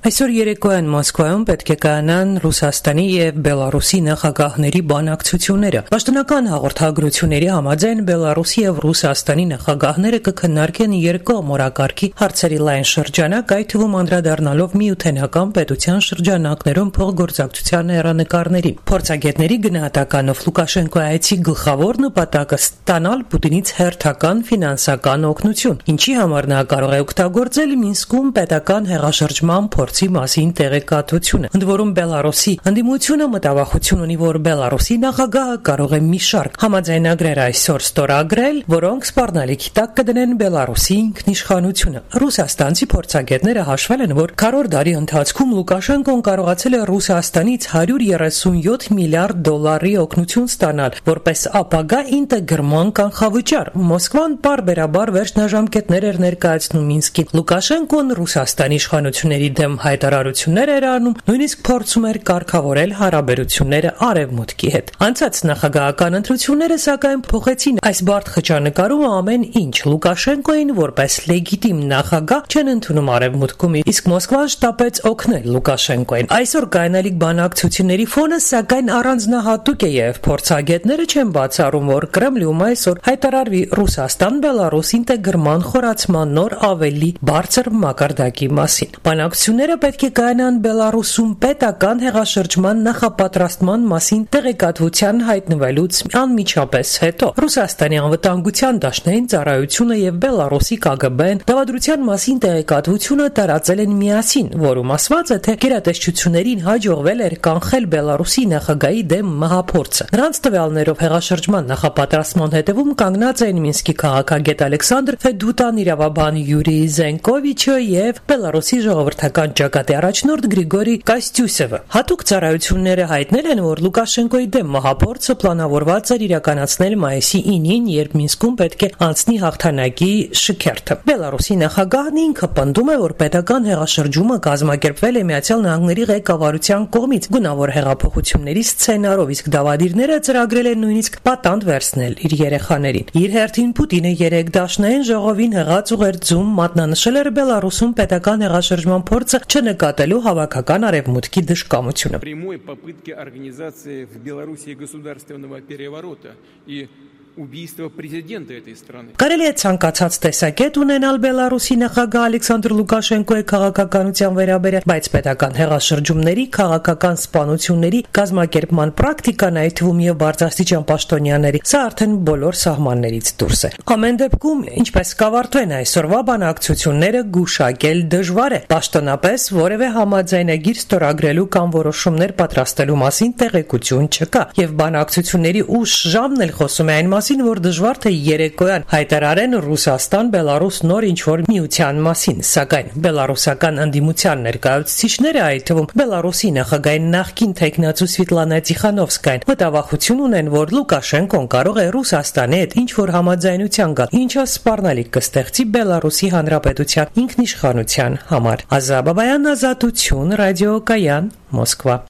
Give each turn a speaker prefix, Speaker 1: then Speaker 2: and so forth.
Speaker 1: Այսօր երեկոյան Մոսկվայում պետք է կայանան Ռուսաստանի եւ Բելարուսի նախագահների բանակցությունները։ Պաշտոնական հաղորդագրությունների համաձայն Բելարուսի եւ Ռուսաստանի նախագահները կքննարկեն երկկողմ օրակարգի հարցերի լայն շրջանակ, այդ թվում անդրադառնալով միութենական պետության շրջանակներում փոխգործակցության հեռանկարներին։ Փորձագետների գնահատականով Լուկաշենկոյի այցի գլխավոր նպատակը ստանալ Պուտինից հերթական ֆինանսական օգնություն, ինչի համար նա կարող է օգտագործել Մինսկում պետական հեղաշրջման մասին տեղեկատվությունը։ Ընդ որում Բելարուսի ընդդիմությունը մտավախություն ունի, որ Բելարուսի նախագահը կարող է մի շարք համաձայնագրեր այսօր ստորագրել, որոնք սպառնալիքի տակ կդնեն Բելարուսի ինքնիշխանությունը։ Ռուսաստանցի փորձագետները հաշվել են, որ քառորդ դարի ընթացքում Լուկաշենկոն կարողացել է Ռուսաստանից $137 միլիարդ օգնություն ստանալ, որպես ապագա ինտեգրման կանխավճար։ Մոսկվան պարբերաբար վերջնաժամկետներ էր ներկայացնում Մինսկին։ Լուկաշենկոն Ռուսաստանի իշխանությունների դեմ հայտարարություններ էր անում, նույնիսկ փորձում էր կարգավորել հարաբերությունները Արևմուտքի հետ։ Անցած նախագահական ընտրությունները սակայն փոխեցին այս բարդ խճանկարումը ամեն ինչ։ Լուկաշենկոին որպես լեգիտիմ նախագահ չեն ընդունում Արևմուտքում, իսկ Մոսկվան շտապեց օգնել Լուկաշենկոին։ Այսօր կայանալիք բանակցությունների ֆոնը սակայն առանձնահատուկ է եւ փորձագետները չեն բացառում, որ Կրեմլում այսօր հայտարարվի Ռուսաստան-Բելարուս ինտեգրման խորացման նոր ավելի բարձր մակարդակի մասին։ Բանակցությունները պետք է կայանան Բելարուսում պետական հեղաշրջման նախապատրաստման մասին տեղեկատվության հայտնվելուց անմիջապես հետո։ Ռուսաստանի անվտանգության դաշնային ծառայությունը եւ Բելարուսի ԿԳԲ-ն դավադրության մասին տեղեկատվությունը տարածել են միասին, որում ասված է, թե գերատեսչություններին հաջողվել էր կանխել Բելարուսի նախագահի դեմ մահափորձը։ Նրանց տվյալներով հեղաշրջման նախապատրաստման հետևում կանգնած են Մինսկի քաղաքագետ Ալեքսանդր Ֆեդուտան, իրավաբան Յուրի Զենկովիչը եւ Բելարուսի ժողովրդական ճակատի առաջնորդ Գրիգորի Կոստյուսևը։ Հատուկ ծառայությունները հայտնել են, որ Լուկաշենկոյի դեմ մահափորձը պլանավորված էր իրականացնել մայիսի 9-ին, երբ Մինսկում պետք է անցնի հաղթանակի շքերթը։ Բելարուսի նախագահն ինքը պնդում է, որ պետական հեղաշրջումը կազմակերպվել է ԱՄՆ-ի ղեկավարության կողմից գունավոր հեղափոխությունների սցենարով, իսկ դավադիրները ծրագրել են նույնիսկ պատանդ վերցնել իր երեխաներին։ Իր հերթին Պուտինը երեք դաշնային ժողովին հղած ուղերձում մատնանշել էր Բելարուսում պետական հեղաշրջման փորձը չնկատելու հավաքական արևմուտքի դժկամությունը։ Կարելի է ցանկացած տեսակետ ունենալ Բելարուսի նախագահ Ալեքսանդր Լուկաշենկոյի քաղաքականության վերաբերյալ, բայց պետական հեղաշրջումների, քաղաքական սպանությունների կազմակերպման պրակտիկան, այդ թվում եւ բարձրաստիճան պաշտոնյաների, սա արդեն բոլոր սահմաններից դուրս է։ Ամեն դեպքում, ինչպես կավարտվեն այսօրվա բանակցությունները, գուշակել դժվար է։ Պաշտոնապես որևէ համաձայնագիր ստորագրելու կամ որոշումներ պատրաստելու մասին տեղեկություն չկա, եւ բանակցությունների ուշ ժամն էլ խոսում է այն որ դժվար թե երեկոյան հայտարարեն Ռուսաստան-Բելարուս նոր ինչ-որ միության մասին, սակայն բելարուսական ընդդիմության ներկայացուցիչները, այդ թվում Բելարուսի նախագահի նախկին թեկնածու Սվետլանա Տիխանովսկայան, մտավախություն ունեն, որ Լուկաշենկոն կարող է Ռուսաստանի հետ ինչ-որ համաձայնության գալ, ինչը սպառնալիք կստեղծի Բելարուսի հանրապետության ինքնիշխանության համար։ Ազա Բաբայան, Ազատություն, Ռադիո Կայան, Մոսկվա։